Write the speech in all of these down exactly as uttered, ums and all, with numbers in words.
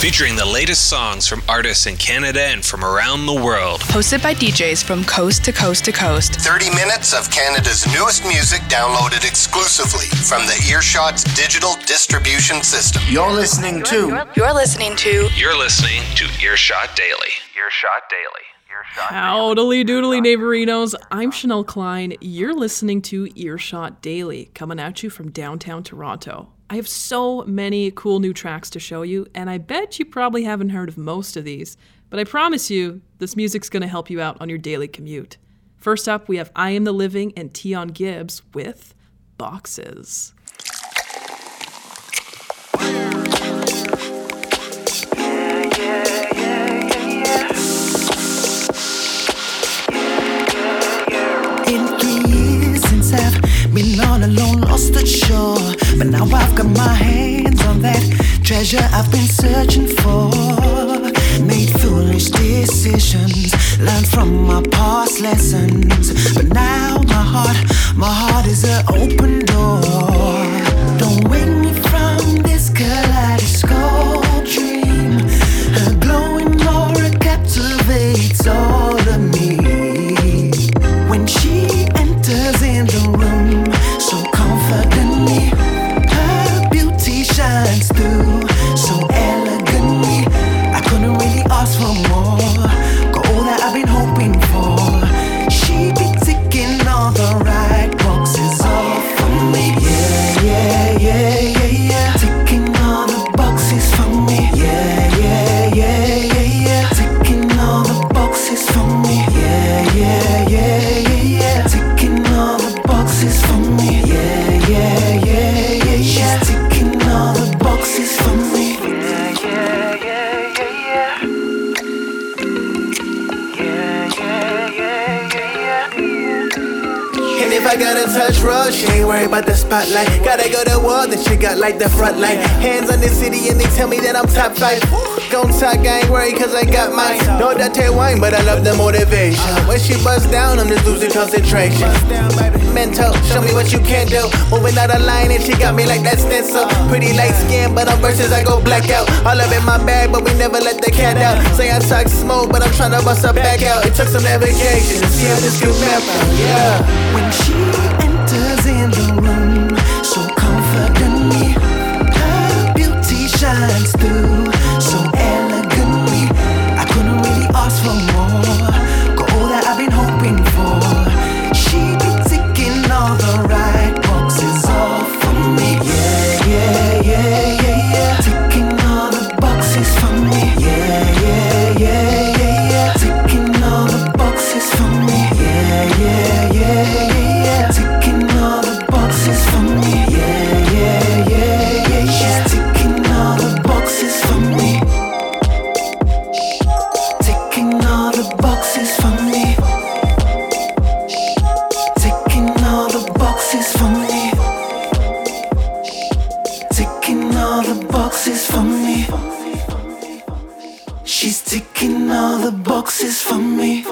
featuring the latest songs from artists in Canada and from around the world. Hosted by D Js from coast to coast to coast. thirty minutes of Canada's newest music downloaded exclusively from the Earshot's digital distribution system. You're listening to... You're listening to... You're listening to Earshot Daily. Earshot Daily. Howdily doodly neighborinos, I'm Chanel Klein. You're listening to Earshot Daily, coming at you from downtown Toronto. I have so many cool new tracks to show you, and I bet you probably haven't heard of most of these, but I promise you, this music's going to help you out on your daily commute. First up, we have I Am the Living and Tion Gibbs with Boxes. I've been all alone, lost at shore, but now I've got my hands on that treasure I've been searching for. Made foolish decisions, learned from my past lessons, but now my heart, my heart is an open door. Don't wake me from this kaleidoscope dream. Her glowing aura captivates all of me. When she enters in the room so confidently, her beauty shines through so elegantly. I couldn't really ask for more, got all that I've been hoping for. She be ticking all the right boxes off for me. Yeah, yeah, yeah, yeah, yeah. Ticking all the boxes for me. Yeah, yeah, yeah, yeah, yeah. Ticking all the boxes for me. Yeah, yeah, yeah, yeah, yeah. Ticking all the boxes for me. Yeah, yeah, yeah, yeah, yeah. She's ticking all the boxes for me. Yeah, yeah, yeah, yeah, yeah. Yeah, yeah, yeah, yeah, yeah. And if I gotta touch road, she ain't worried about the spotlight. Gotta go to war, then she got like the front line. Hands on the city and they tell me that I'm top five. Gon' talk, I ain't worried cause I got mine. No dirty wine, but I love the motivation. When she busts down, I'm just losing concentration. Mental, show me what you can do. Moving out of line and she got me like that stencil. Pretty light skin, but on verses I go blackout. All up in my bag, but we never let the cat out. Say I talk smoke, but I'm tryna bust her back out. It took some navigation to see how this could map out, yeah. When she enters in the room so confidently, her beauty shines through so elegantly. I couldn't really ask for more, got all that I've been hoping for. She be ticking all the right boxes off for me. Yeah, yeah, yeah, yeah, yeah. Ticking all the boxes for me. Yeah, yeah, yeah, yeah, yeah. Ticking all the boxes for me. Yeah, yeah, yeah, yeah, yeah. Ticking all the boxes for me. Yeah, yeah, yeah, yeah, yeah. She's ticking all the boxes for me. Ticking all the boxes for me. Ticking all the boxes for me. Ticking all the boxes for me. She's ticking all the boxes for me.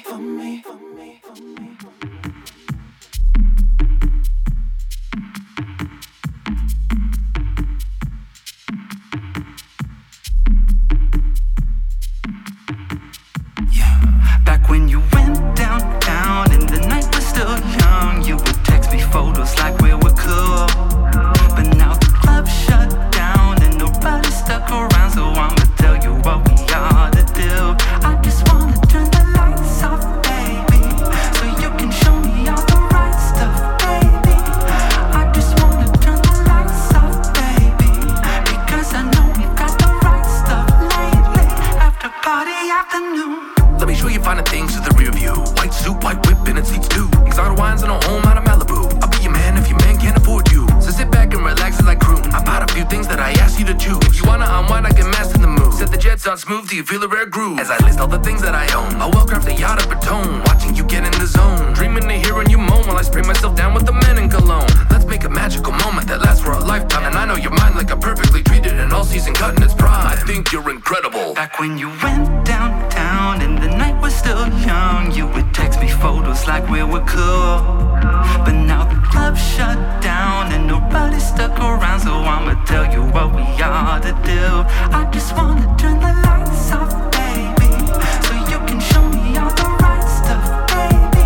Smooth, do you feel a rare groove? As I list all the things that I own, a well-crafted yacht of a tone, watching you get in the zone, dreaming to hearing you moan while I spray myself down with the men in cologne. Let's make a magical moment that lasts for a lifetime, and I know your mind like a perfectly treated and all-season cut in its prime. I think you're incredible. Back when you went downtown and the night was still young, you would text me photos like we were cool, but now the club shut down and nobody stuck around, so I'ma tell you what we ought to do. I just wanna turn the lights off, baby, so you can show me all the right stuff, baby.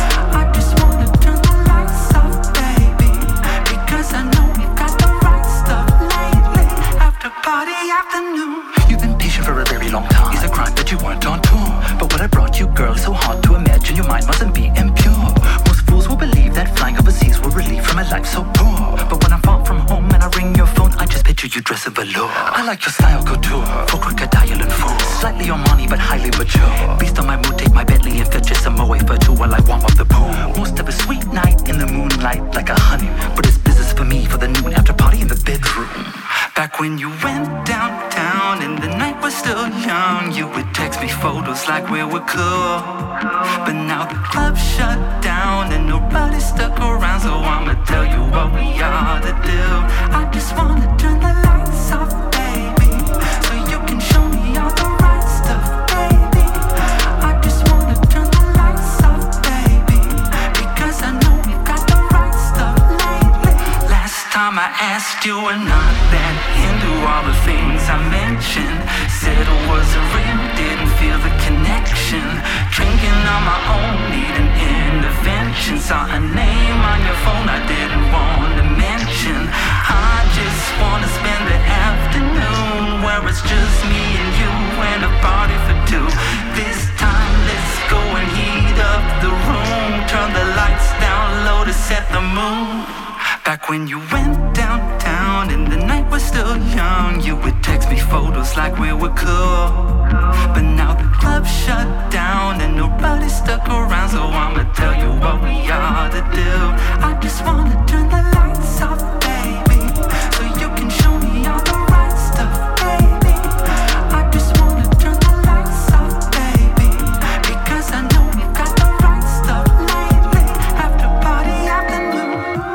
I just wanna turn the lights off, baby, because I know we've got the right stuff lately. After party afternoon. You've been patient for a very long time. It's a crime that you weren't on tour, but what I brought you, girl, is so hard to imagine. Your mind mustn't be impure. Most fools will believe that flying overseas will relieve from a life so poor, but when I'm far from home and I ring your phone, I just picture you dressed in velour. I like your style couture, for crocodile and fool, slightly on money but highly mature. Based on my mood, take my Bentley and fetch some away for two while I warm up the pool. Most of a sweet night in the moonlight like a honey, but it's business for me for the noon after party in the bedroom. Back when you went downtown and the night was still young, you would text me photos like we were cool. But now the club's shut down and nobody stuck around, so I'ma tell you what we ought to do. I just wanna turn the lights off, baby, so you can show me all the right stuff, baby. I just wanna turn the lights off, baby, because I know we've got the right stuff lately. Last time I asked you were not that into all the things I mentioned. Said it was a ring, didn't feel the connection. Drinking on my own, needing intervention. Saw a name on your phone I didn't want to mention. I just wanna spend the afternoon where it's just me and you and a party for two. This time let's go and heat up the room. Turn the lights down low to set the mood. Back when you went downtown and the night was still young, you would text me photos like we were cool. But now the club's shut down and nobody stuck around, so I'ma tell you what we ought to do. I just wanna turn the lights off, baby, so you can show me all the right stuff, baby. I just wanna turn the lights off, baby, because I know we've got the right stuff lately. After party afternoon.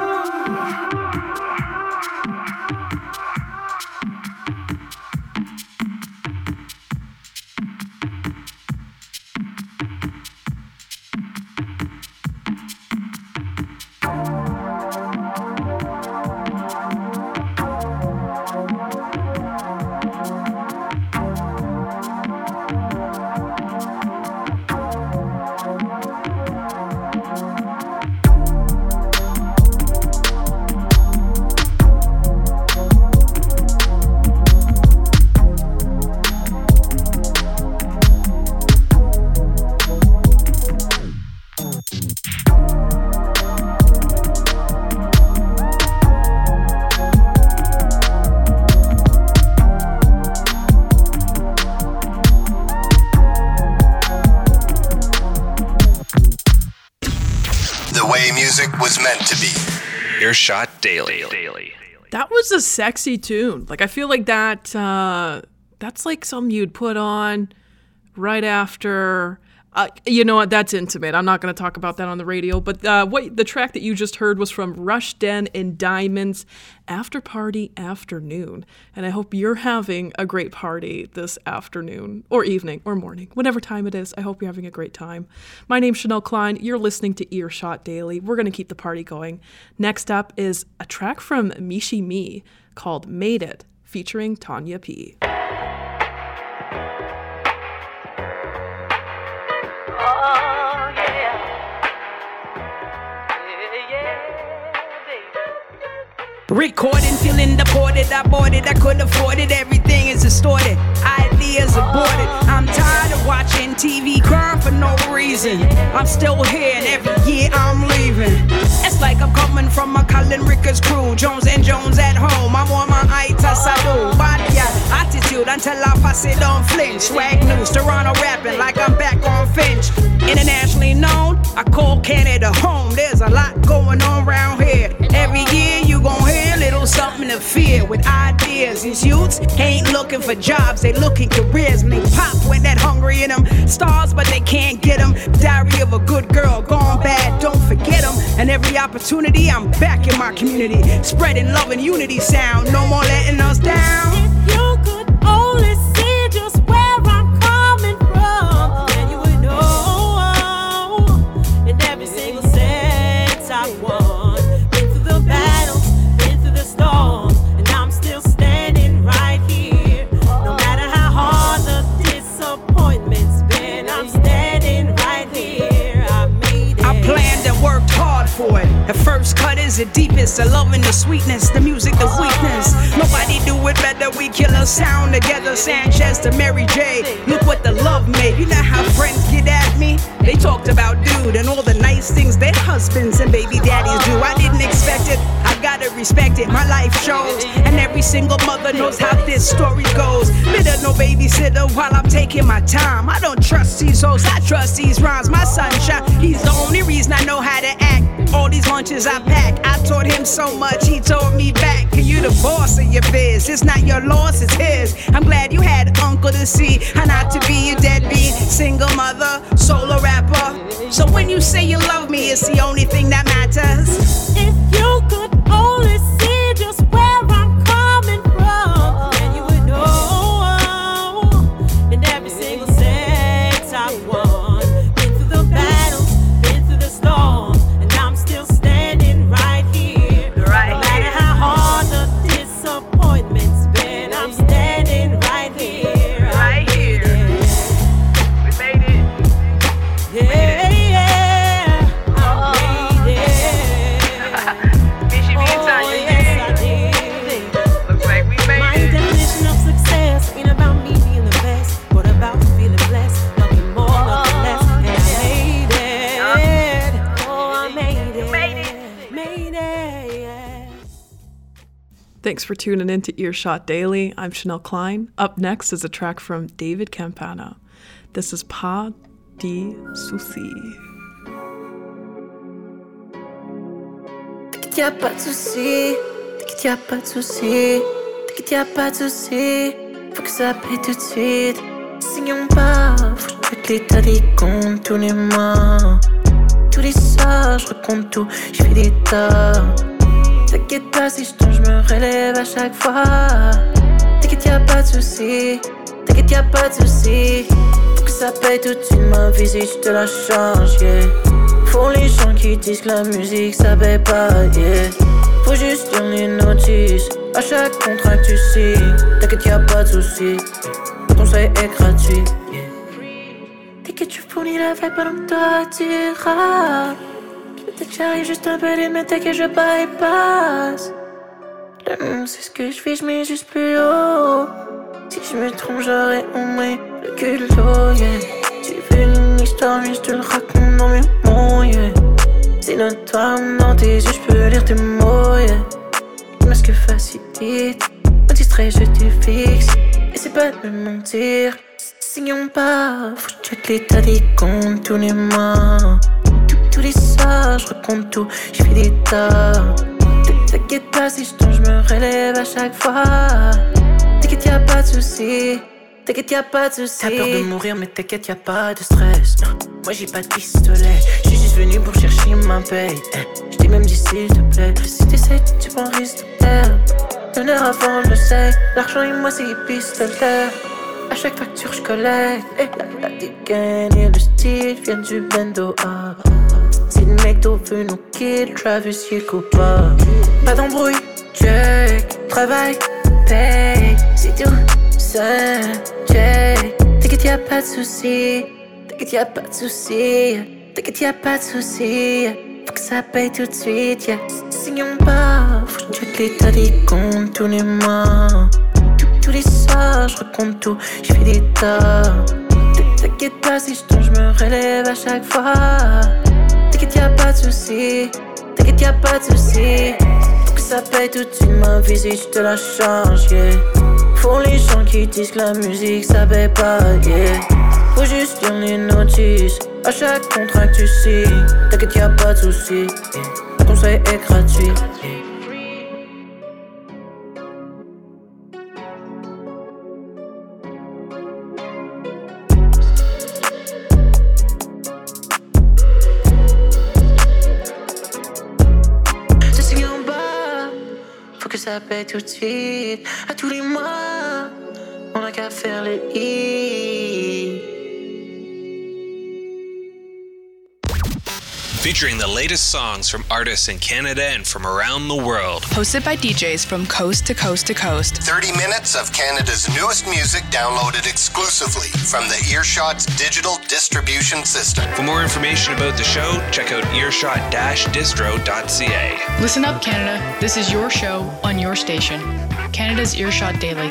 Was meant to be. Earshot Daily. That was a sexy tune. Like, I feel like that, uh, that's like something you'd put on right after, uh, you know what, that's intimate. I'm not going to talk about that on the radio, but uh, what the track that you just heard was from Rush Den and Diamonds, After Party Afternoon. And I hope you're having a great party this afternoon or evening or morning, whatever time it is. I hope you're having a great time. My name's Chanel Klein. You're listening to Earshot Daily. We're going to keep the party going. Next up is a track from Mishi Me called Made It, featuring Tanya P. Recording, feeling deported, I bought it, I couldn't afford it, everything is distorted, ideas aborted. I'm tired of watching T V crying for no reason. I'm still here and every year I'm leaving. It's like I'm coming from a Colin Rickers crew, Jones and Jones at home. I'm on my Aita Sadu, body attitude until I pass it on flinch. Swag news, Toronto rapping like I'm back on Finch. Internationally known, I call Canada home. There's a lot going on around here. Every year you gon' hear a little something to fear with ideas. These youths ain't looking for jobs, they looking careers. And they pop with that hungry in them. Stars, but they can't get them. Diary of a good girl, gone bad, don't forget them. And every opportunity, I'm back in my community. Spreading love and unity sound, no more letting us down. If you could only see just where I'm coming from, then you would know. In every single sense I want, is the deepest. The love and the sweetness, the music, the weakness. Nobody do it better. We kill a sound together. Sanchez to Mary J. Look what the love made. You know how friends get at me? They talked about dude and all the nice things their husbands and baby daddies do. I didn't expect it. I gotta respect it. My life shows, and every single mother knows how this story goes. Bitter no babysitter while I'm taking my time. I don't trust these hoes. I trust these rhymes. My sunshine. He's the only reason I know how to act. All these lunches I pack, I taught him so much, he taught me back. You the boss of your biz, it's not your loss, it's his. I'm glad you had uncle to see, how not to be a deadbeat, single mother, solo rapper. So when you say you love me, it's the only thing that matters. If you could only see just where I'm coming from, then you would know. In every single sex I've won, been through the battles, been through the storm. Thanks for tuning in to Earshot Daily. I'm Chanel Klein. Up next is a track from David Campana. This is Pas de Souci. T'inquiète, y'a pas de souci. T'inquiète, y'a pas de souci. T'inquiète, y'a pas de souci. Faut que ça paye tout de suite. Signons pas, faut que je l'état des comptes tous les mois. Tous les soirs, je recompte tout, je fais des tas. T'inquiète pas si je tombe, je me relève à chaque fois. T'inquiète, y'a pas de souci. T'inquiète, y'a pas de souci. Faut que ça paye tout de suite ma visite, je te la change, yeah. Faut les gens qui disent que la musique ça paye pas, yeah. Faut juste lire les notices à chaque contrat que tu signes. T'inquiète, y'a pas de souci. Le conseil est gratuit, yeah. T'inquiète, tu fournis la vibe pendant que toi tu rappes. Peut-être que j'arrive juste un peu les mais t'inquiète, je bypass. Le monde c'est ce que je fais, je mets juste plus haut. Si je me trompe, j'aurais au moins le culot, yeah. Tu veux une histoire, mais je te le raconte dans mes mots, yeah. C'est notoire dans tes yeux, je peux lire tes mots, yeah. Le masque facilite, me distrait, je te fixe. Et c'est pas de me mentir, signons pas. Faut que je check l'état des comptes tous les mois. Tous les soirs, je recompte tout, je fais des tas. T'inquiète pas si je tombe, je me relève à chaque fois. T'inquiète, y'a pas de souci. T'inquiète, y'a pas de souci. T'as peur de mourir, mais t'inquiète, y'a pas de stress. Moi j'ai pas de pistolet, j'suis juste venu pour chercher ma paye. J't'ai même dit s'il te plaît, si t'essayes, tu prends un risque de perdre. L'honneur avant le sait, l'argent et moi c'est épistolaire. À chaque facture j'collecte, et la, la dégaine et le style viennent du bendo. Ah. Si le mec d'eau veut nous kill, Travis y est coupable. Pas d'embrouille, check, travail, paye, c'est tout, ça, check. T'inquiète, y'a pas de soucis, t'inquiète, y'a pas de soucis, t'inquiète, y'a pas de soucis. Faut que ça paye tout de suite, yeah. Signons pas, faut que je check l'état des comptes tous les mois. Tous les soirs, je recompte tout, je fais des tas. T'inquiète pas si je tombe, je me relève à chaque fois. T'inquiète, y'a pas de souci. T'inquiète, y'a pas de souci. Faut que ça paye tout de suite ma visite, je te la change, yeah. Faut les gens qui disent que la musique ça paye pas, yeah. Faut juste lire les notices à chaque contrat que tu signes. T'inquiète, y'a pas de souci, yeah. Le conseil est gratuit, yeah. Que ça paye tout de suite. À tous les mois, on a qu'à faire le i. featuring the latest songs from artists in Canada and from around the world. Hosted by D Js from coast to coast to coast. thirty minutes of Canada's newest music downloaded exclusively from the Earshot's digital distribution system. For more information about the show, check out earshot dash distro dot c a. Listen up, Canada. This is your show on your station. Canada's Earshot Daily.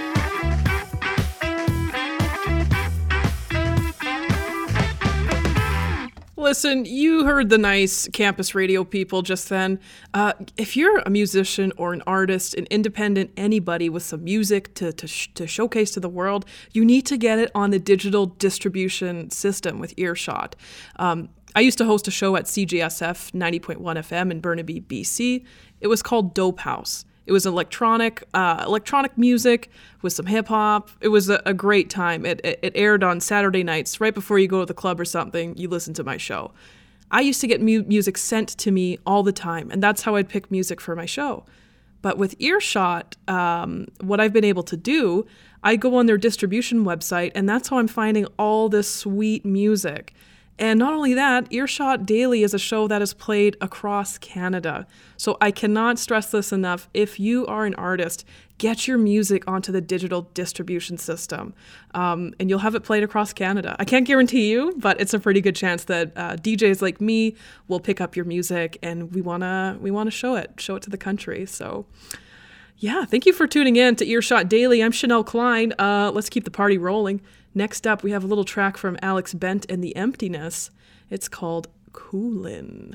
Listen, you heard the nice campus radio people just then. Uh, if you're a musician or an artist, an independent, anybody with some music to, to, sh- to showcase to the world, you need to get it on the digital distribution system with Earshot. Um, I used to host a show at C J S F ninety point one F M in Burnaby, B C. It was called Dope House. It was electronic, uh, electronic music with some hip hop. It was a, a great time. It, it it aired on Saturday nights, right before you go to the club or something. You listen to my show. I used to get mu- music sent to me all the time, and that's how I'd pick music for my show. But with Earshot, um, what I've been able to do, I go on their distribution website, and that's how I'm finding all this sweet music. And not only that, Earshot Daily is a show that is played across Canada. So I cannot stress this enough. If you are an artist, get your music onto the digital distribution system, um, and you'll have it played across Canada. I can't guarantee you, but it's a pretty good chance that uh, D Js like me will pick up your music, and we wanna we wanna show it, show it to the country. So. Yeah, thank you for tuning in to Earshot Daily. I'm Chanel Klein. Uh, let's keep the party rolling. Next up, we have a little track from Alex Bent and the Emptiness. It's called Coolin'.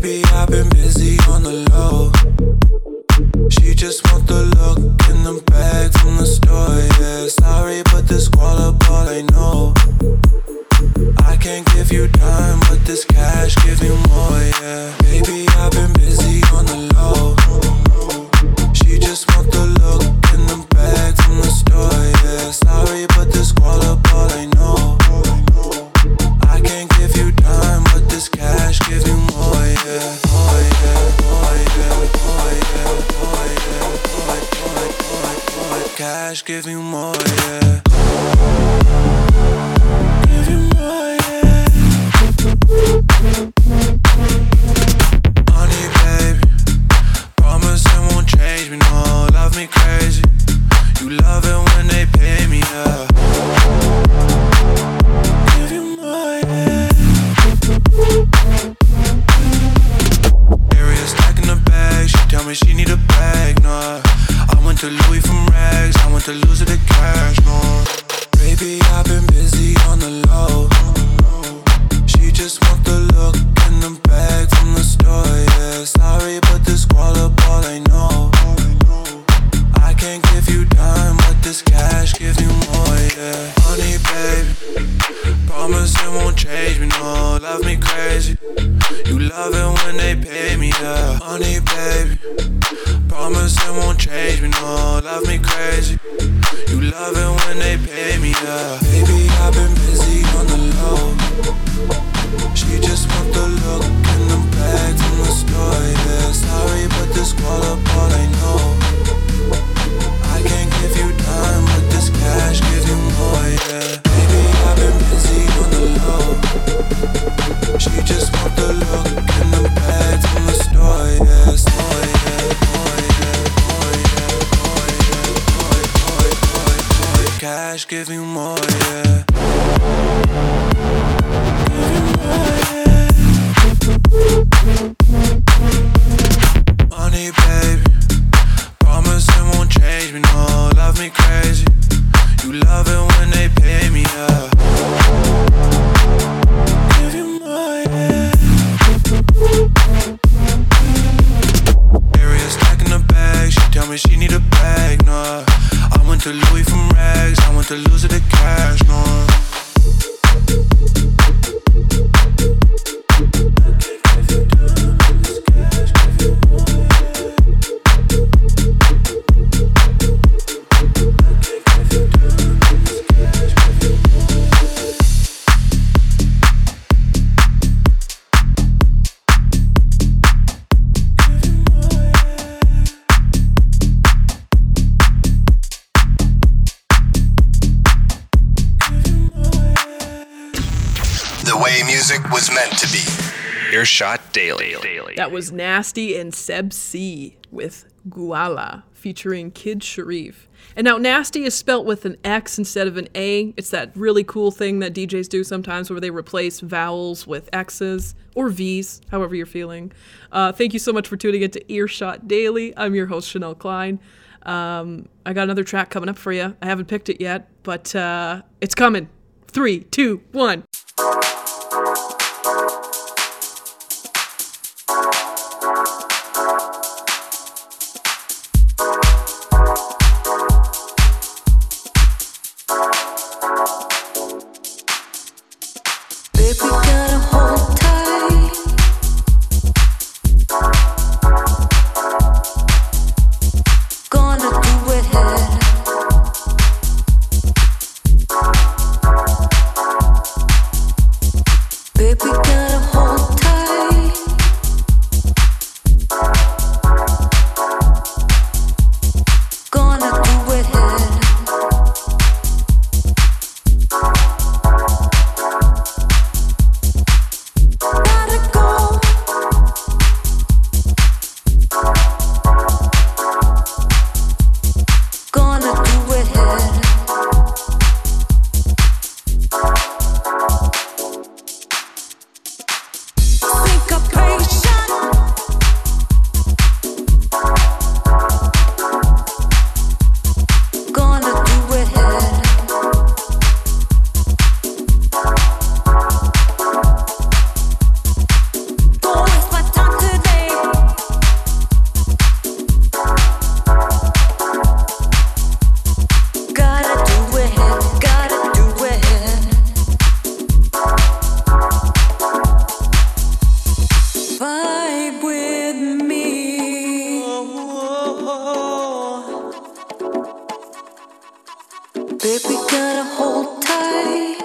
Baby, I've been busy on the low. She just want the look in the bag from the store, yeah. Sorry, but this squall up all I know. I can't give you time, but this cash give you more, yeah. Baby, I've been busy on the low. She just want the look in the bag from the store, yeah. Sorry, but this squall up all I know. I can't give you time, but this cash give you more, yeah. More, yeah, more, yeah, more, yeah, more, yeah, more, more, more, more. Cash give you more, yeah. Give you more, yeah. Honey, baby, promise it won't change me, no. Love me crazy, you love it when they pay me, yeah. Give you more, yeah. Area stacking the bag, she tell me she need a bag, nah. I went to Louis from rags, I went to lose it to cash, no. Baby, I've been busy on the low. She just want the look in the bag from the store, yeah. Sorry, but this squall up all I know. I can't give you time, but this cash give you more, yeah. Honey, baby, promise it won't change me, no. Love me crazy, you love it when they pay me, yeah. Honey, baby, promise it won't change me, no. Love me crazy, you love it when they pay me, yeah. Baby, I've been busy on the low. She just want the look in the bag from the store, yeah. Sorry, but this squall up all I know. I can't give you time, but this cash give you more, yeah. Baby, I've been busy on the low. She just want the look in the bag from the store, yeah. Store, yeah, more, yeah, more, yeah, more, yeah, more, more, more, more. Cash give you more, yeah. Give you more, yeah. Money, baby, promise it won't change me, no. Love me crazy, you love it when they pay me, yeah. Give you more, yeah. Area stacking the bag, she tell me she need a bag, nah. I went to Louis from rags, I went to lose it to cash, no. Music was meant to be. Earshot Daily. That was Nasty and Seb C with Guala, featuring Kid Sharif. And now Nasty is spelt with an X instead of an A. It's that really cool thing that D Js do sometimes where they replace vowels with X's or V's, however you're feeling. Uh, thank you so much for tuning into Earshot Daily. I'm your host, Chanel Klein. Um, I got another track coming up for you. I haven't picked it yet, but uh, it's coming. Three, two, one. Baby, Vibe with me. Baby, gotta hold tight.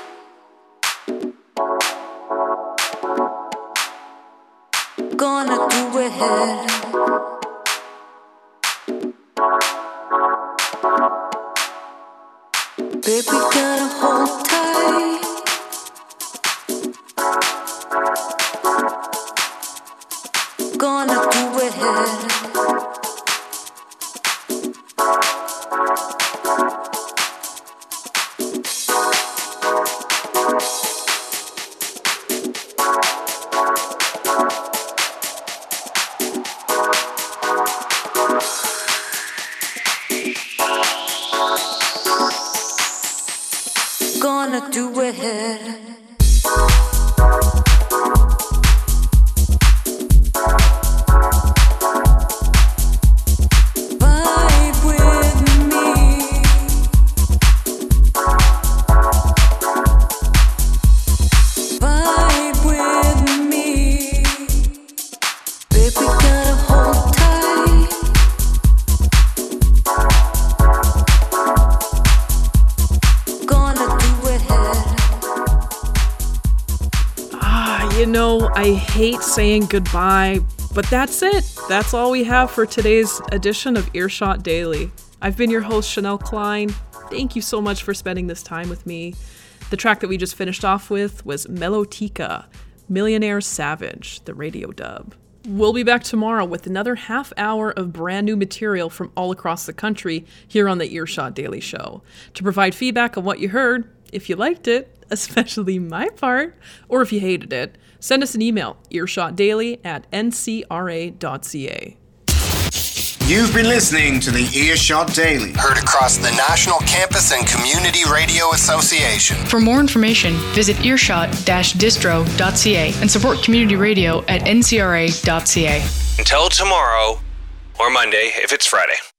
Gonna do it. Baby, gotta hold tight. Gonna do it. Gonna do it. Vibe with me. Vibe with me. Baby, gotta hold tight. Gonna do it. Ah, you know, I hate saying goodbye, but that's it. That's all we have for today's edition of Earshot Daily. I've been your host, Chanel Klein. Thank you so much for spending this time with me. The track that we just finished off with was Melotica, Millionaire Savage, the radio dub. We'll be back tomorrow with another half hour of brand new material from all across the country here on the Earshot Daily Show. To provide feedback on what you heard, if you liked it, especially my part, or if you hated it, send us an email, earshotdaily at n c r a dot c a. You've been listening to the Earshot Daily. Heard across the National Campus and Community Radio Association. For more information, visit earshot dash distro dot c a and support community radio at n c r a dot c a. Until tomorrow, or Monday if it's Friday.